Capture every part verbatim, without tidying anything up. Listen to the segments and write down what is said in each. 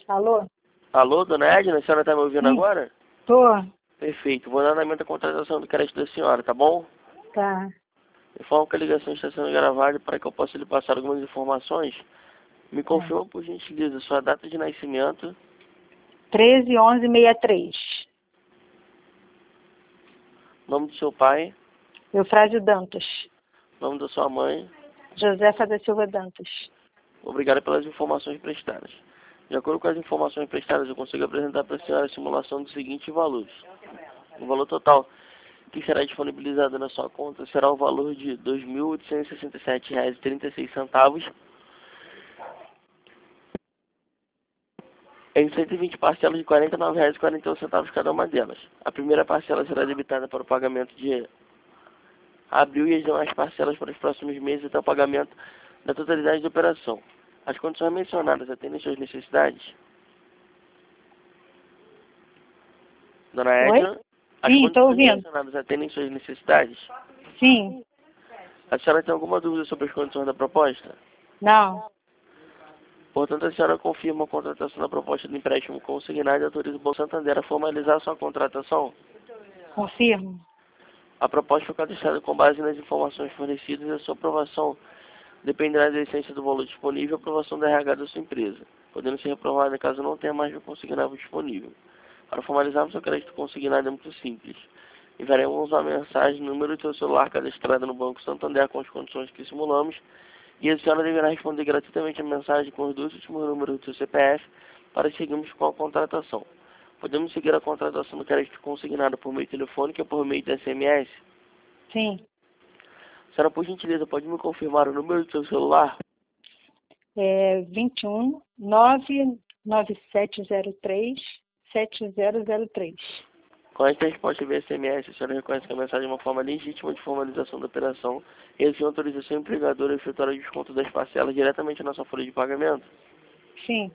Alô? Alô, dona Edna, a senhora está me ouvindo Sim. agora? Tô. Perfeito. Vou dar andamento à contratação do crédito da senhora, tá bom? Tá. Informo que a ligação está sendo gravada para que eu possa lhe passar algumas informações. Me confirma, por gentileza, sua data de nascimento, treze, onze, sessenta e três. nome do seu pai, Eufrásio Dantas. nome da sua mãe. Josefa da Silva Dantas. Obrigado pelas informações prestadas. De acordo com as informações prestadas, eu consigo apresentar para a senhora a simulação dos seguintes valores. O valor total que será disponibilizado na sua conta será o valor de dois mil oitocentos e sessenta e sete reais e trinta e seis centavos em cento e vinte parcelas de quarenta e nove reais e quarenta e um centavos cada uma delas. A primeira parcela será debitada para o pagamento de abril e as demais parcelas para os próximos meses até o pagamento da totalidade da operação. As condições mencionadas atendem suas necessidades? Dona Oi? Edna, as Sim, estou condições ouvindo. mencionadas atendem suas necessidades? Sim. A senhora tem alguma dúvida sobre as condições da proposta? Não. Portanto, a senhora confirma a contratação da proposta de empréstimo consignado e autoriza o Banco Santander a formalizar a sua contratação? Confirmo. A proposta foi cadastrada com base nas informações fornecidas e a sua aprovação dependerá da essência do valor disponível e a aprovação da R H da sua empresa, podendo ser reprovada caso não tenha mais de um consignado disponível. Para formalizarmos seu crédito consignado é muito simples. Enviaremos uma mensagem no número do seu celular cadastrado no Banco Santander com as condições que simulamos e a senhora deverá responder gratuitamente a mensagem com os dois últimos números do seu C P F para seguirmos com a contratação. Podemos seguir a contratação do crédito consignado por meio telefônico ou por meio de S M S? Sim. Senhora, por gentileza, pode me confirmar o número do seu celular? É vinte e um, nove nove sete zero três, sete zero zero três. Com esta resposta via S M S, a senhora reconhece que a mensagem é uma forma legítima de formalização da operação e assim autoriza seu empregador a efetuar o desconto das parcelas diretamente na sua folha de pagamento? Sim.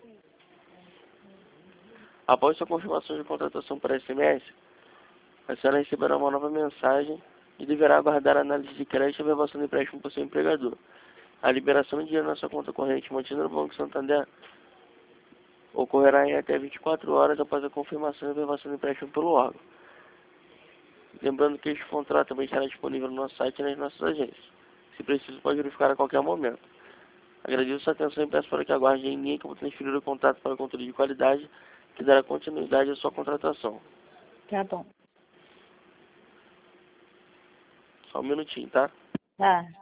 Após sua confirmação de contratação por S M S, a senhora receberá uma nova mensagem e deverá aguardar a análise de crédito e aprovação do empréstimo por seu empregador. A liberação de dinheiro na sua conta corrente mantida no Banco Santander ocorrerá em até vinte e quatro horas após a confirmação e aprovação do empréstimo pelo órgão. Lembrando que este contrato também estará disponível no nosso site e nas nossas agências. Se preciso, pode verificar a qualquer momento. Agradeço sua atenção e peço para que aguarde em linha que eu vou transferir o contato para o controle de qualidade que dará continuidade à sua contratação. Tá bom. Só um minutinho, tá? Tá.